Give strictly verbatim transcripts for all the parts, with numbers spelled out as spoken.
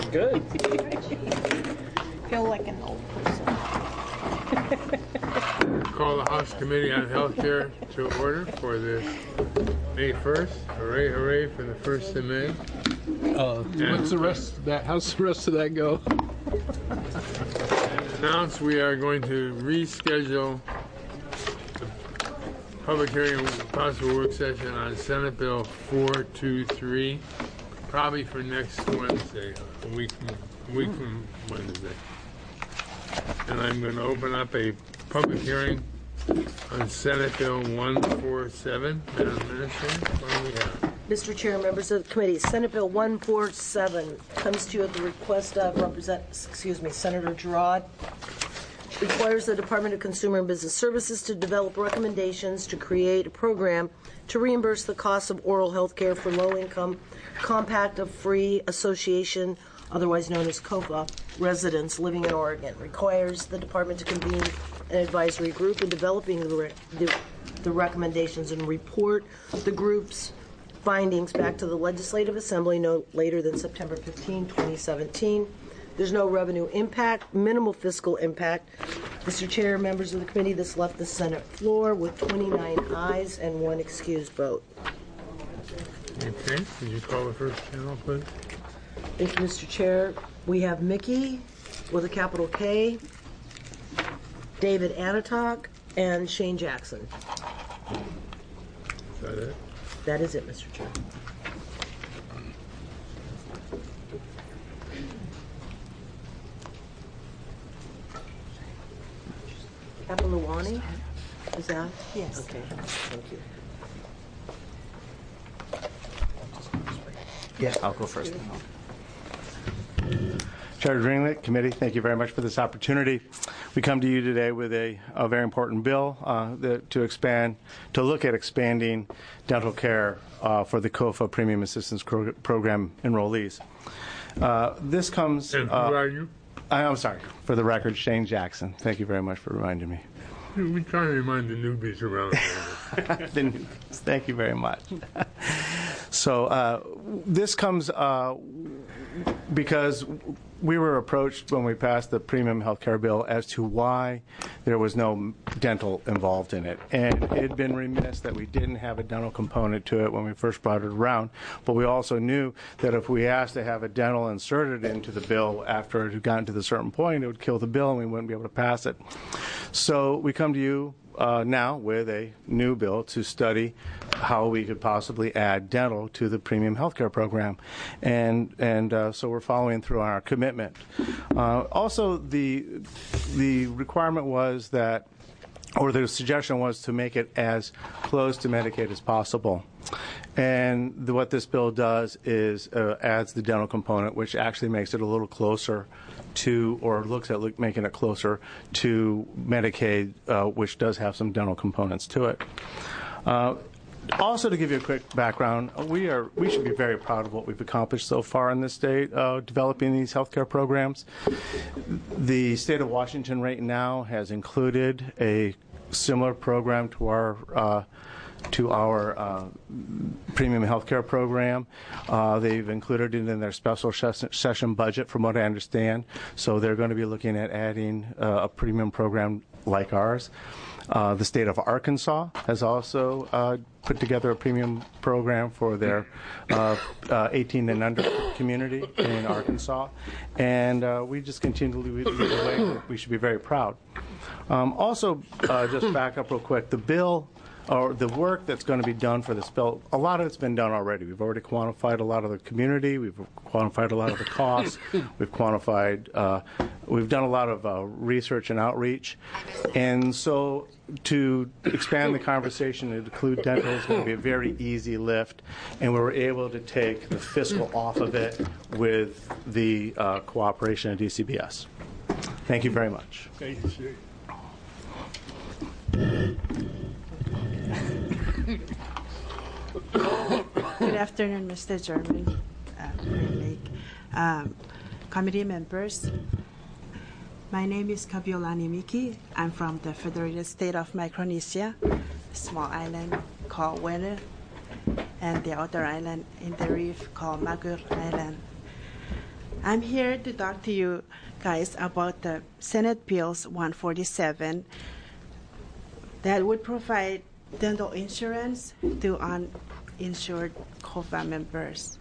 Good. Feel like an old person. Call the House Committee on Healthcare to order for this May first. Hooray, hooray for the first of May. Uh, what's the rest of that? How's the rest of that go? Announce we are going to reschedule the public hearing and possible work session on Senate Bill four two three, probably for next Wednesday, a week from, a week from Wednesday. And I'm going to open up a public hearing on Senate Bill one forty-seven. Madam Administrator, what do we have? Mister Chair, members of the committee, Senate Bill one forty-seven comes to you at the request of Represent, excuse me, Senator Girard. Requires the Department of Consumer and Business Services to develop recommendations to create a program to reimburse the cost of oral health care for low-income Compact of Free Association, otherwise known as COFA, residents living in Oregon. Requires the department to convene an advisory group in developing the, re the, the recommendations and report the group's findings back to the Legislative Assembly no later than September fifteenth, twenty seventeen. There's no revenue impact, minimal fiscal impact. Mister Chair, members of the committee, this left the Senate floor with twenty-nine ayes and one excused vote. Okay, could you call the first panel, please? Thank you, Mister Chair. We have Mickey with a capital K, David Anatok, and Shane Jackson. Is that it? That is it, Mister Chair. Kapilawani? Is that? Yes. Okay, thank you. Yeah, I'll go first. Chair Dringlick, committee, thank you very much for this opportunity. We come to you today with a, a very important bill uh, that, to expand, to look at expanding dental care uh, for the COFA Premium Assistance Pro Program enrollees. Uh, this comes. And who uh, are you? I, I'm sorry, for the record, Shane Jackson. Thank you very much for reminding me. We try to remind the newbies around here. The newbies. Thank you very much. So uh, this comes uh, because we were approached when we passed the premium health care bill as to why there was no dental involved in it. And it had been remiss that we didn't have a dental component to it when we first brought it around. But we also knew that if we asked to have a dental inserted into the bill after it had gotten to the certain point, it would kill the bill and we wouldn't be able to pass it. So we come to you Uh, now with a new bill to study how we could possibly add dental to the premium healthcare program, and and uh, so we're following through on our commitment. Uh, also, the the requirement was that, or the suggestion was to make it as close to Medicaid as possible. And the, what this bill does is uh, adds the dental component, which actually makes it a little closer to, or looks at look, making it closer to Medicaid, uh, which does have some dental components to it. Uh, also, to give you a quick background, we are we should be very proud of what we've accomplished so far in this state, uh, developing these healthcare programs. The state of Washington right now has included a similar program to our uh, to our uh, premium healthcare program. Uh, they've included it in their special session budget, from what I understand. So they're going to be looking at adding uh, a premium program like ours. Uh, the state of Arkansas has also uh, put together a premium program for their uh, uh, eighteen and under community in Arkansas, and uh, we just continue to lead the way. We should be very proud. Um, also, uh, just back up real quick, the bill, or the work that's going to be done for this bill, a lot of it's been done already. We've already quantified a lot of the community. We've quantified a lot of the costs. We've quantified, uh, we've done a lot of uh, research and outreach. And so to expand the conversation and include dental is going to be a very easy lift. And we were able to take the fiscal off of it with the uh, cooperation of D C B S. Thank you very much. Thank you, sir. Good afternoon, Mister Chairman, uh, um, committee members. My name is Kabiolani Miki. I'm from the Federated State of Micronesia, a small island called Wene, and the other island in the reef called Magur Island. I'm here to talk to you guys about the Senate Bills one forty-seven that would provide dental insurance to uninsured COFA members.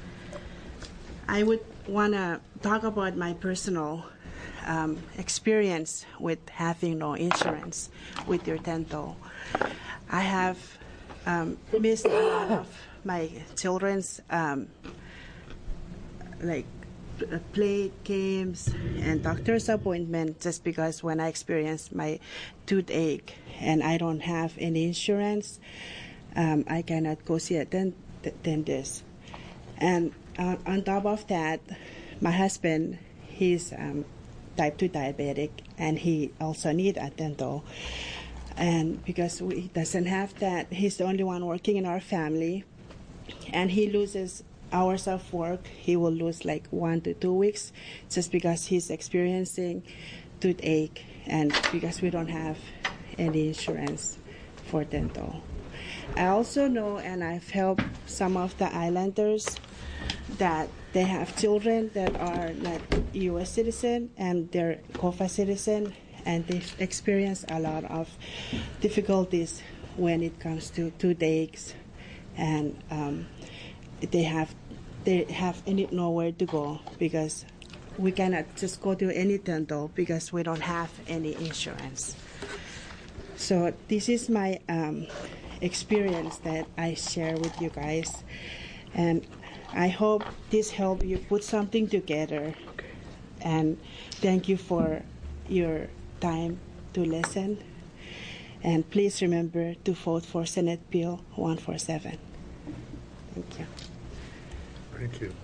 I would want to talk about my personal um, experience with having no insurance with your dental. I have um, missed a lot of my children's um, like play games and doctor's appointment just because when I experienced my toothache and I don't have any insurance, um, I cannot go see a dent- dentist. And uh, on top of that, my husband, he's um, type two diabetic and he also need a dental. And because he doesn't have that, he's the only one working in our family, and he loses hours of work. He will lose like one to two weeks just because he's experiencing toothache and because we don't have any insurance for dental. I also know, and I've helped some of the islanders that they have children that are not U S citizen and they're COFA citizen, and they've experienced a lot of difficulties when it comes to toothaches, and um, they have they have any, nowhere to go because we cannot just go to any dental because we don't have any insurance. So this is my um, experience that I share with you guys, and I hope this helped you put something together. Okay. And thank you for your time to listen. And please remember to vote for Senate Bill one forty-seven. Thank you. Thank you.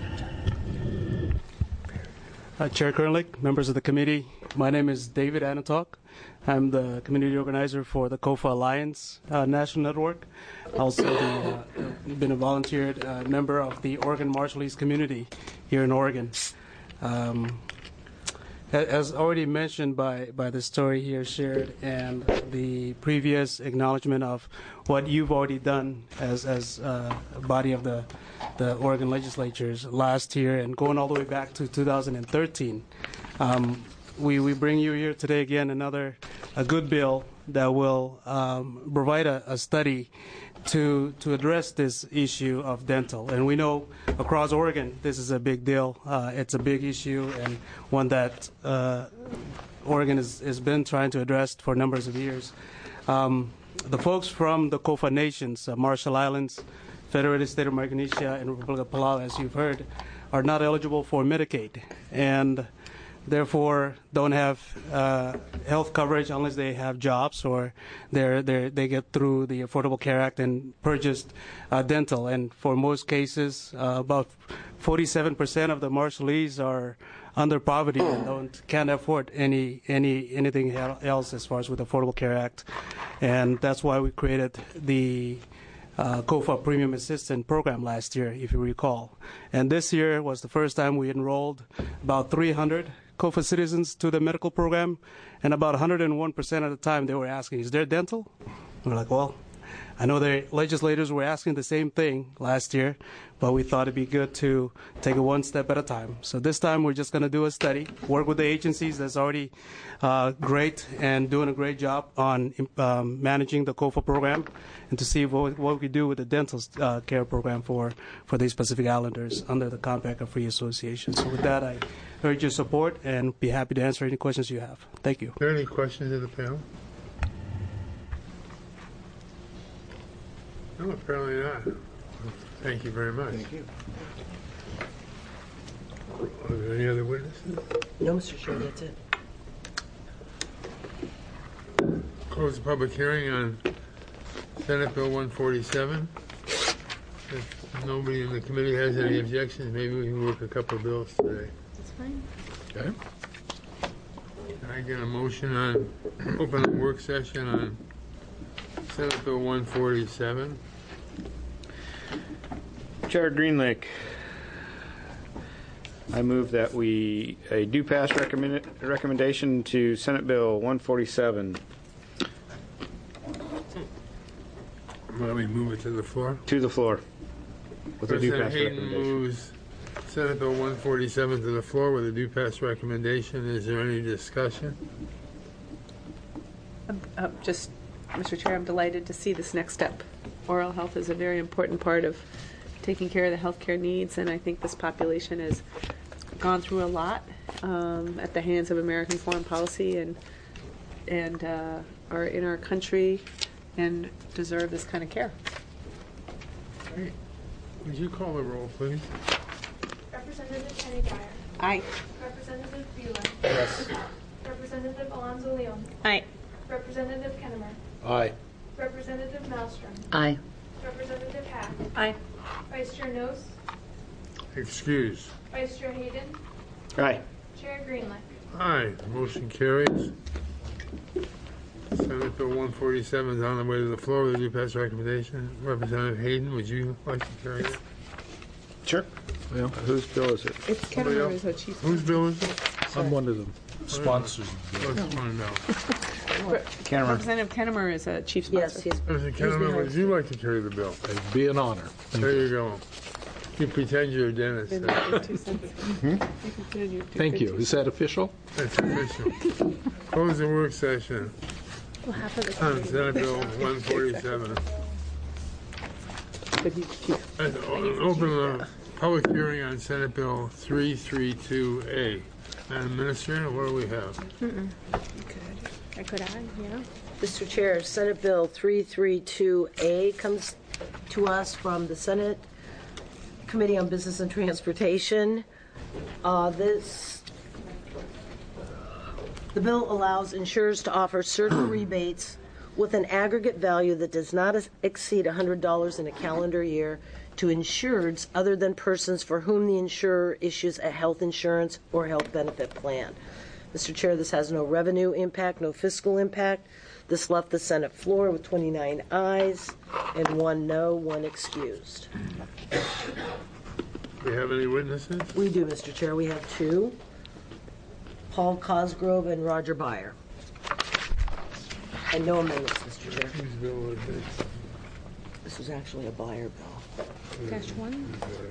Uh, Chair Kernlick, members of the committee, my name is David Anatok. I'm the community organizer for the COFA Alliance uh, National Network. Also, the, uh, been a volunteered uh, member of the Oregon Marshallese community here in Oregon. Um, as already mentioned by, by the story here shared and the previous acknowledgement of what you've already done as, as uh, a body of the, the Oregon legislatures last year and going all the way back to two thousand thirteen, um, we, we bring you here today again another a good bill that will um, provide a, a study to to address this issue of dental. And we know across Oregon this is a big deal. Uh, it's a big issue and one that uh, Oregon has, has been trying to address for numbers of years. Um, the folks from the COFA nations, uh, Marshall Islands, Federated State of Micronesia, and Republic of Palau, as you've heard, are not eligible for Medicaid, and therefore don't have uh, health coverage unless they have jobs or they're, they're, they get through the Affordable Care Act and purchased uh, dental. And for most cases, uh, about forty-seven percent of the Marshallese are under poverty and don't, can't afford any, any anything else as far as with the Affordable Care Act. And that's why we created the Uh, COFA Premium Assistant Program last year, if you recall. And this year was the first time we enrolled about three hundred COFA citizens to the medical program, and about one hundred one percent of the time they were asking, is there dental? We're like, well, I know the legislators were asking the same thing last year, but we thought it'd be good to take it one step at a time. So this time we're just going to do a study, work with the agencies that's already uh, great and doing a great job on um, managing the COFA program, and to see what, what we do with the dental uh, care program for, for these Pacific Islanders under the Compact of Free Association. So with that, I urge your support and be happy to answer any questions you have. Thank you. Are there any questions of the panel? No, apparently not. Thank you very much. Thank you. Are there any other witnesses? No, Mister Chair, that's it. Close the public hearing on Senate Bill one forty-seven. If nobody in the committee has any objections, maybe we can work a couple of bills today. That's fine. Okay. Can I get a motion on open a work session on Senate Bill one forty-seven? Chair Greenlake, I move that we a do pass recommend, recommendation to Senate Bill one forty-seven. Let me move it to the floor. To the floor with a do President pass Hayden recommendation. moves Senate Bill one forty-seven to the floor with a do pass recommendation. Is there any discussion? Uh, Just, Mister Chair, I'm delighted to see this next step. Oral health is a very important part of taking care of the healthcare needs, and I think this population has gone through a lot um, at the hands of American foreign policy and and uh, are in our country and deserve this kind of care. Great. Would you call the roll, please? Representative Kenny Guyer. Aye. Representative Bueller. Yes. Representative Alonso Leon. Aye. Representative Kennemer. Aye. Representative Malmstrom. Aye. Representative Hack. Aye. Vice Chair Nose. Excuse. Vice Chair Hayden. Aye. Chair Greenlick. Aye. Motion carries. Senate Bill one forty-seven is on the way to the floor with a do pass recommendation. Representative Hayden, would you like to carry it? Sure. Well, Whose bill is it? It's Somebody Kennemer else? is our chief. Whose bill is it? I'm one of the sponsors. I just want to know. Kennemer. Representative Kennemer is a chief sponsor. Yes, he's, Representative Kenneman, would you like to carry the bill? It'd be an honor. There you go. You pretend you're a dentist. Then That's you get two cents. You can do your two Thank you. fifty. Is that official? official. Close the work session Well, half of the on time- Senate Bill one forty-seven. But he's chief. And open the public hearing on Senate Bill three thirty-two A. Madam Administrator, what do we have? I could add, yeah. Mister Chair, Senate Bill three thirty-two A comes to us from the Senate Committee on Business and Transportation. Uh, This, the bill allows insurers to offer certain rebates with an aggregate value that does not exceed one hundred dollars in a calendar year to insureds other than persons for whom the insurer issues a health insurance or health benefit plan. Mister Chair, this has no revenue impact, no fiscal impact. This left the Senate floor with twenty-nine ayes and one no, one excused. Do we have any witnesses? We do, Mister Chair. We have two, Paul Cosgrove and Roger Byer. And no amendments, Mister Chair. Whose bill is it? This was actually a Byer bill. Dash one.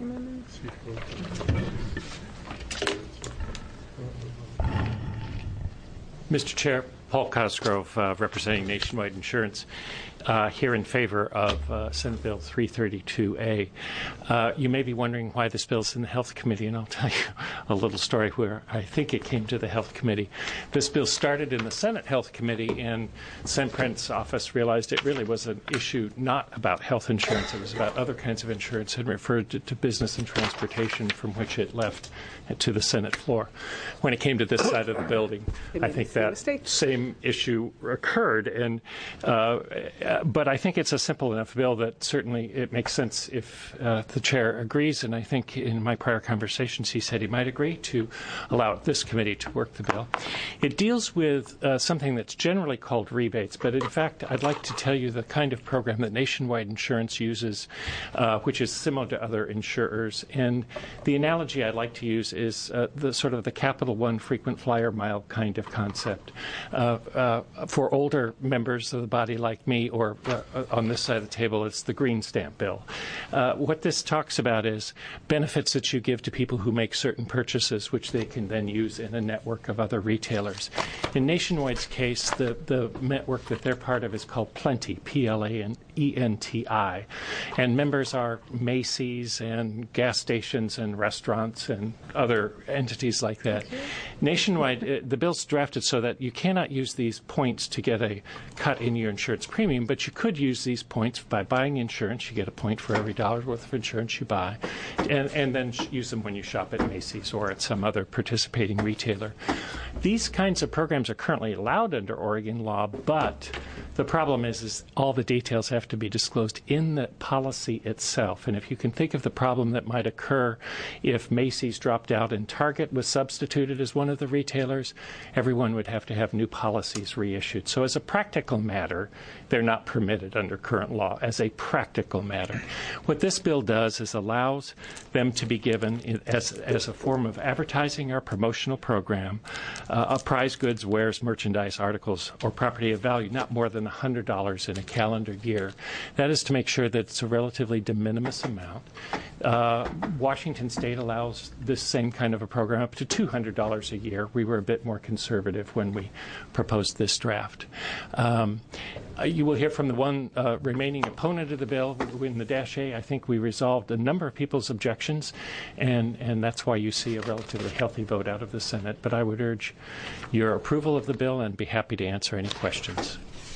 Mister Chair, Paul Cosgrove, uh, representing Nationwide Insurance, uh, here in favor of uh, Senate Bill three thirty-two A. Uh, you may be wondering why this bill is in the Health Committee, and I'll tell you a little story where I think it came to the Health Committee. This bill started in the Senate Health Committee, and Sen Prent's office realized it really was an issue not about health insurance. It was about other kinds of insurance, and referred to, to business and transportation, from which it left to the Senate floor. When it came to this side of the building, They I made think the same that mistake. same issue occurred, and uh, but I think it's a simple enough bill that certainly it makes sense if uh, the chair agrees, and I think in my prior conversations he said he might agree to allow this committee to work the bill. It deals with uh, something that's generally called rebates, but in fact I'd like to tell you the kind of program that Nationwide Insurance uses, uh, which is similar to other insurers, and the analogy I'd like to use is uh, the sort of the Capital One frequent flyer mile kind of concept. Uh, uh, for older members of the body like me, or uh, on this side of the table, it's the green stamp bill. Uh, what this talks about is benefits that you give to people who make certain purchases, which they can then use in a network of other retailers. In Nationwide's case, the, the network that they're part of is called Plenty, P L A N E N T I. And members are Macy's and gas stations and restaurants and other entities like that. Okay. Nationwide, uh, the bill's drafted so that you cannot use these points to get a cut in your insurance premium, but you could use these points by buying insurance. You get a point for every dollar worth of insurance you buy, and, and then use them when you shop at Macy's or at some other participating retailer. These kinds of programs are currently allowed under Oregon law, but the problem is, is all the details have to be disclosed in the policy itself. And if you can think of the problem that might occur if Macy's dropped out and Target was substituted as one of the retailers, everyone would have to have new policies reissued. So as a practical matter, they're not permitted under current law as a practical matter. What this bill does is allows them to be given in, as, as a form of advertising or promotional program uh, of prize goods, wares, merchandise, articles, or property of value not more than one one hundred dollars in a calendar year. That is to make sure that it's a relatively de minimis amount. Uh, Washington State allows this same kind of a program up to two hundred dollars a year. We were a bit more conservative when we proposed this draft. Um, uh, you will hear from the one uh, remaining opponent of the bill in the Dash A. I think we resolved a number of people's objections, and, and that's why you see a relatively healthy vote out of the Senate. But I would urge your approval of the bill and be happy to answer any questions.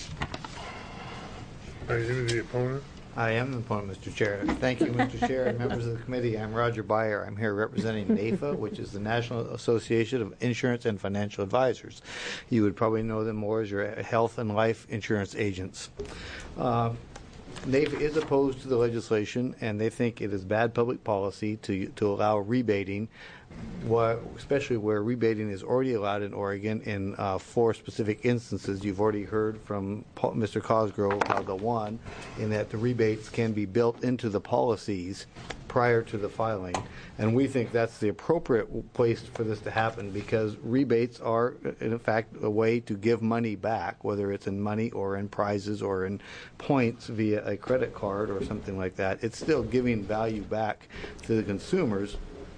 Are you the opponent? I am the opponent, Mister Chair. Thank you, Mister Chair, and members of the committee. I'm Roger Byer. I'm here representing NAIFA, which is the National Association of Insurance and Financial Advisors. You would probably know them more as your health and life insurance agents. Uh, NAIFA is opposed to the legislation, and they think it is bad public policy to to allow rebating, what, especially where rebating is already allowed in Oregon in uh, four specific instances. You've already heard from Paul, Mister Cosgrove about the one, in that the rebates can be built into the policies prior to the filing. And we think that's the appropriate place for this to happen, because rebates are, in fact, a way to give money back, whether it's in money or in prizes or in points via a credit card or something like that. It's still giving value back to the consumers.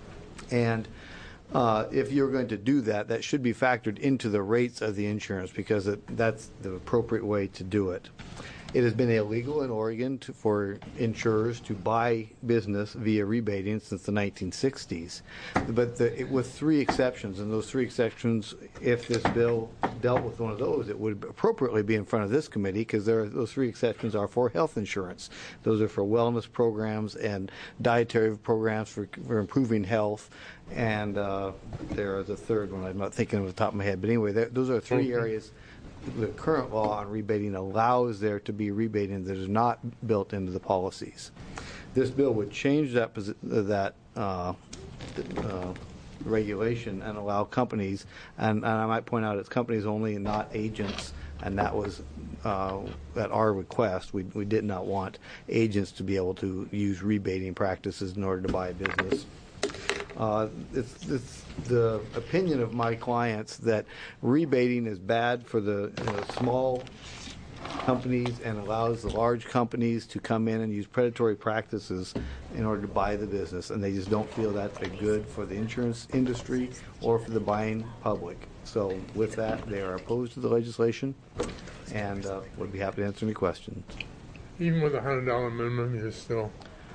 And uh, if you're going to do that, that should be factored into the rates of the insurance, because it, that's the appropriate way to do it. It has been illegal in Oregon to, for insurers to buy business via rebating since the nineteen sixties, but the, it, with three exceptions, and those three exceptions, if this bill dealt with one of those, it would appropriately be in front of this committee, because there are, those three exceptions are for health insurance. Those are for wellness programs and dietary programs for, for improving health, and uh, there is a third one I'm not thinking of the top of my head, but anyway, there, those are three areas. The current law on rebating allows there to be rebating that is not built into the policies. This bill would change that that uh, uh, regulation and allow companies, and, and I might point out it's companies only and not agents, and that was uh, at our request. We, we did not want agents to be able to use rebating practices in order to buy a business. Uh, it's, it's the opinion of my clients that rebating is bad for the you know, small companies and allows the large companies to come in and use predatory practices in order to buy the business, and they just don't feel that's good for the insurance industry or for the buying public. So with that, they are opposed to the legislation, and uh, would be happy to answer any questions. Even with a hundred dollar minimum, you're still.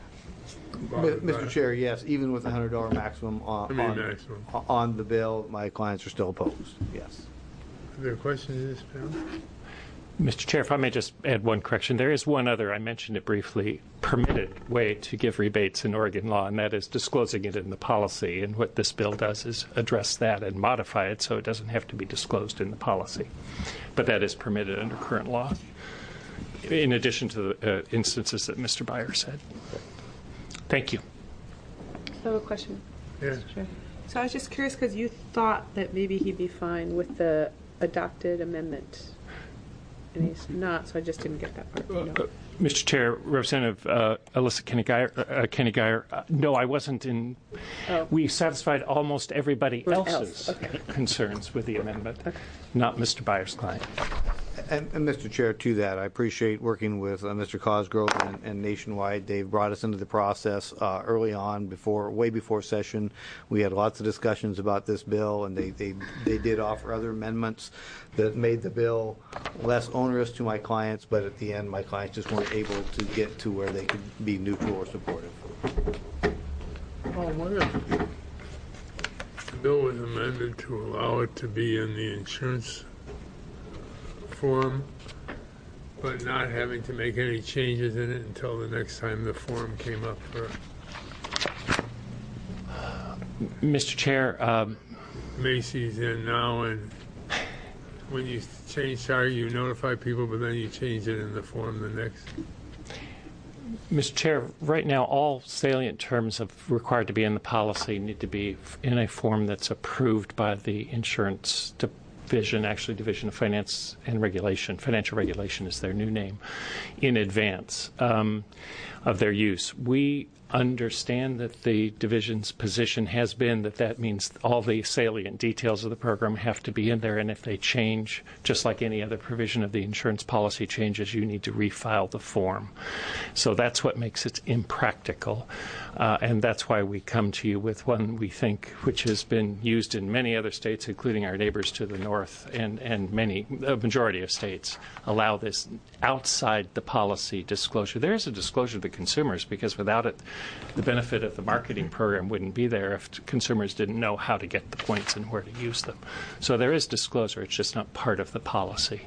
Mister Chair, yes, even with a hundred dollar maximum on, I mean on, maximum. on the bill, my clients are still opposed, yes. Are there questions in this panel? Mister Chair, if I may just add one correction. There is one other, I mentioned it briefly, permitted way to give rebates in Oregon law, and that is disclosing it in the policy. And what this bill does is address that and modify it so it doesn't have to be disclosed in the policy. But that is permitted under current law, in addition to the uh, instances that Mister Byer said. Thank you. I have a question. Yeah. Sure. So I was just curious, because you thought that maybe he'd be fine with the adopted amendment, and he's not, so I just didn't get that part. No. Uh, uh, Mister Chair, Representative uh, Alyssa Kenny Geyer, uh, Kenny Geyer uh, no, I wasn't in. Oh. We satisfied almost everybody What else's else? Okay. concerns with the amendment, Okay. not Mister Byer's client. And, and Mister Chair, to that, I appreciate working with uh, Mister Cosgrove and, and Nationwide. They've brought us into the process uh, early on, before, way before session. We had lots of discussions about this bill, and they, they, they did offer other amendments that made the bill less onerous to my clients, but at the end, my clients just weren't able to get to where they could be neutral or supportive. Well, what if the bill was amended to allow it to be in the insurance form, but not having to make any changes in it until the next time the form came up for Mister Chair, um, Macy's in now, and when you change sorry, you notify people, but then you change it in the form the next. Mister Chair, right now all salient terms of required to be in the policy need to be in a form that's approved by the insurance division, actually Division of Finance and Regulation. Financial Regulation is their new name, in advance um, of their use. We understand that the division's position has been that that means all the salient details of the program have to be in there, and if they change, just like any other provision of the insurance policy changes, you need to refile the form. So that's what makes it impractical, uh, and that's why we come to you with one we think which has been used in many other states, including our neighbors to the north, and, and many, a majority of states allow this outside the policy disclosure. There is a disclosure to consumers, because without it, the benefit of the marketing program wouldn't be there if consumers didn't know how to get the points and where to use them. So there is disclosure. It's just not part of the policy.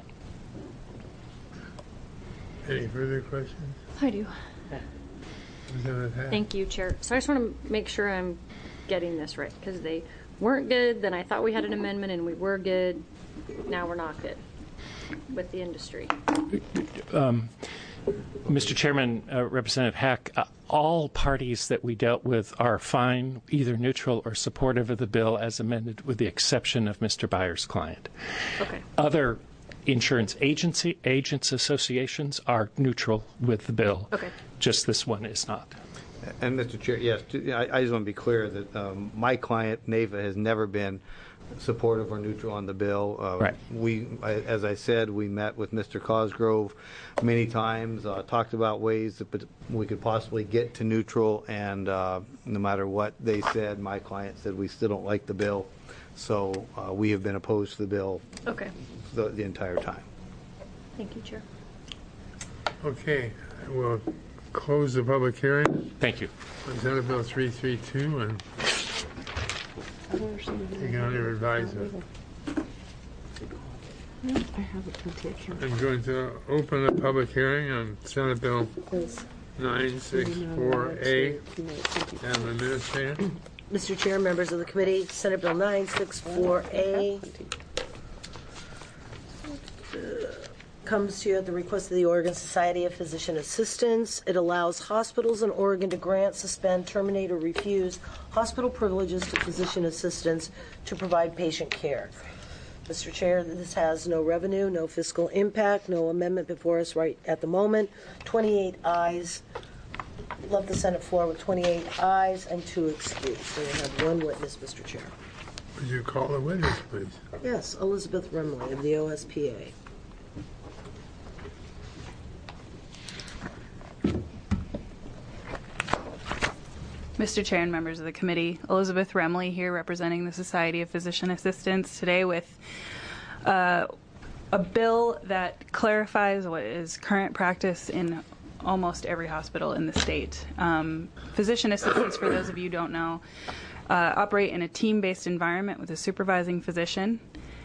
Any further questions? I do. Representative Hack? Thank you, Chair. So I just want to make sure I'm getting this right, because they weren't good, then I thought we had an amendment and we were good. Now we're not good with the industry. Um, Mister Chairman, uh, Representative Hack, uh, all parties that we dealt with are fine, either neutral or supportive of the bill as amended, with the exception of Mister Byer's client. Okay. Other insurance agency agents associations are neutral with the bill. Okay. Just this one is not. And Mister Chair, yes, to- I I just want to be clear that um, my client, NAFA, has never been supportive or neutral on the bill. Uh, Right. We, I- as I said, we met with Mister Cosgrove many times, uh, talked about ways that pot- we could possibly get to neutral, and uh, no matter what they said, my client said we still don't like the bill. So uh, we have been opposed to the bill Okay. the, the entire time. Thank you, Chair. Okay, we'll close the public hearing. Thank you. On Senate Bill three three two, and take it under advisement. I have a plenty of count. I'm going to open the public hearing on Senate Bill nine sixty-four A. Madam Administrator. Mister Chair, members of the committee, Senate Bill nine sixty-four A comes to you at the request of the Oregon Society of Physician Assistants. It allows hospitals in Oregon to grant, suspend, terminate, or refuse hospital privileges to physician assistants to provide patient care. Mister Chair, this has no revenue, no fiscal impact, no amendment before us right at the moment. twenty-eight ayes. Left the Senate floor with twenty-eight ayes and two excused. So we have one witness, Mister Chair. Would you call the witness, please? Yes, Elizabeth Remley of the O S P A. Mister Chair and members of the committee, Elizabeth Remley here representing the Society of Physician Assistants today with uh, a bill that clarifies what is current practice in almost every hospital in the state. Um, physician assistants, for those of you who don't know, uh, operate in a team-based environment with a supervising physician,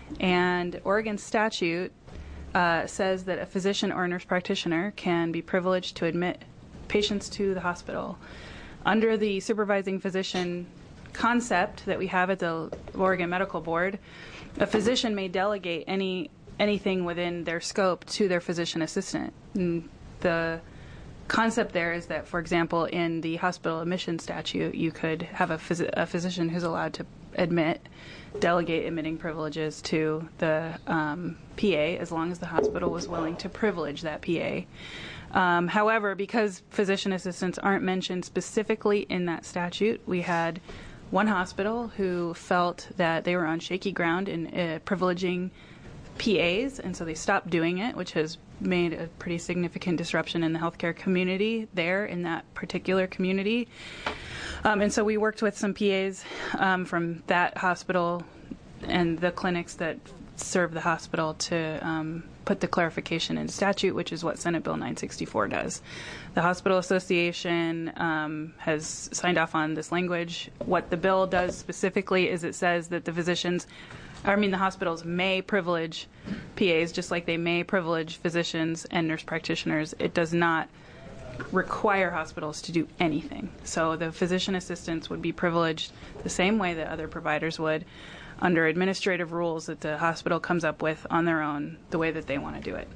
and Oregon statute uh, says that a physician or a nurse practitioner can be privileged to admit patients to the hospital. Under the supervising physician concept that we have at the Oregon Medical Board, a physician may delegate any anything within their scope to their physician assistant. And the concept there is that, for example, in the hospital admission statute, you could have a, phys- a physician who's allowed to admit, delegate admitting privileges to the um, P A as long as the hospital was willing to privilege that P A. Um, however, because physician assistants aren't mentioned specifically in that statute, we had one hospital who felt that they were on shaky ground in uh, privileging P As, and so they stopped doing it, which has made a pretty significant disruption in the healthcare community there in that particular community. Um, and so we worked with some P As um, from that hospital and the clinics that serve the hospital to um, put the clarification in statute, which is what Senate Bill nine sixty-four does. The Hospital Association um, has signed off on this language. What the bill does specifically is it says that the physicians, I mean the hospitals may privilege P As just like they may privilege physicians and nurse practitioners. It does not require hospitals to do anything. So the physician assistants would be privileged the same way that other providers would, under administrative rules that the hospital comes up with on their own, the way that they want to do it.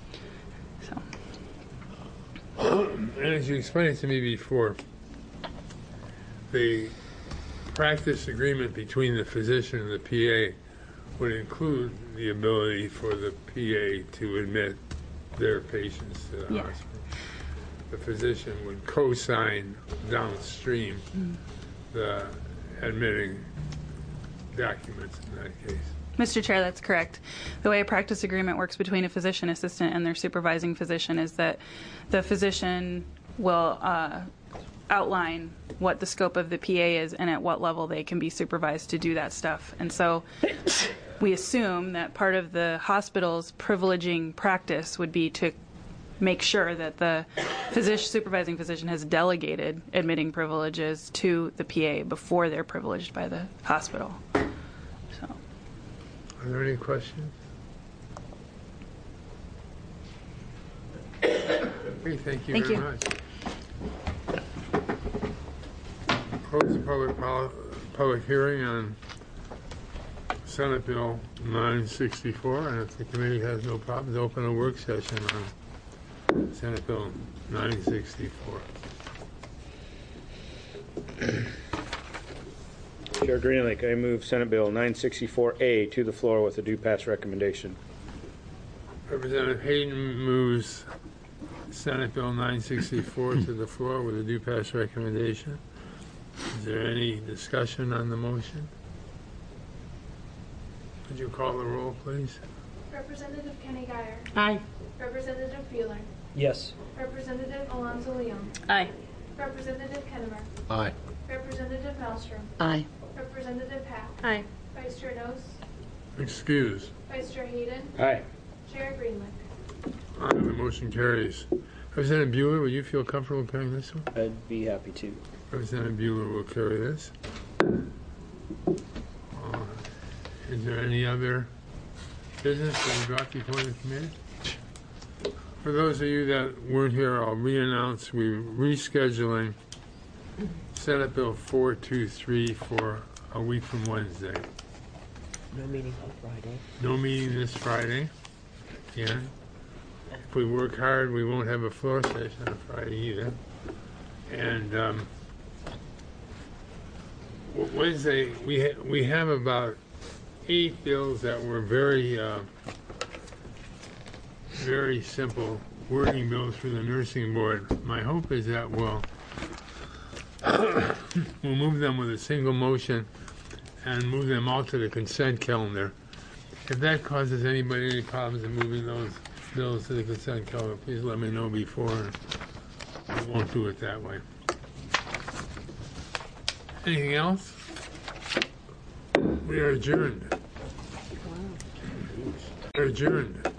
So. And as you explained it to me before, the practice agreement between the physician and the P A would include the ability for the P A to admit their patients to the Yeah. hospital. the physician would co-sign downstream the admitting documents in that case. Mister Chair, that's correct. The way a practice agreement works between a physician assistant and their supervising physician is that the physician will uh, outline what the scope of the P A is and at what level they can be supervised to do that stuff. And so we assume that part of the hospital's privileging practice would be to make sure that the physician, supervising physician has delegated admitting privileges to the P A before they're privileged by the hospital. So. Are there any questions? Okay, thank you Thank very you. much. Close the public, pol- public hearing on Senate Bill nine sixty-four, and if the committee has no problems, open a work session on Senate Bill nine sixty-four. Chair Greenlake, I move Senate Bill nine sixty-four A to the floor with a due pass recommendation. Representative Hayden moves Senate Bill nine sixty-four to the floor with a due pass recommendation. Is there any discussion on the motion? Could you call the roll, please? Representative Kenny Guyer. Aye. Representative Bueller. Yes. Representative Alonso Leon. Aye. Representative Kennemer. Aye. Representative Malmstrom. Aye. Representative Pack. Aye. Vice Chair Nos. Excuse. Vice Chair Hayden. Aye. Chair Greenlick. Aye, the motion carries. Representative Bueller, would you feel comfortable carrying this one? I'd be happy to. Representative Bueller will carry this. Uh, is there any other business that we brought before the committee? For those of you that weren't here, I'll re-announce we're rescheduling Senate Bill four two three for a week from Wednesday. No meeting on Friday. No meeting this Friday. Yeah. If we work hard, we won't have a floor session on Friday either. And um, Wednesday, we ha- we have about eight bills that were very uh, very simple wording bills for the nursing board. My hope is that we'll we'll move them with a single motion and move them all to the consent calendar. If that causes anybody any problems in moving those bills to the consent calendar, please let me know before. We won't do it that way. Anything else? We are adjourned. We are adjourned.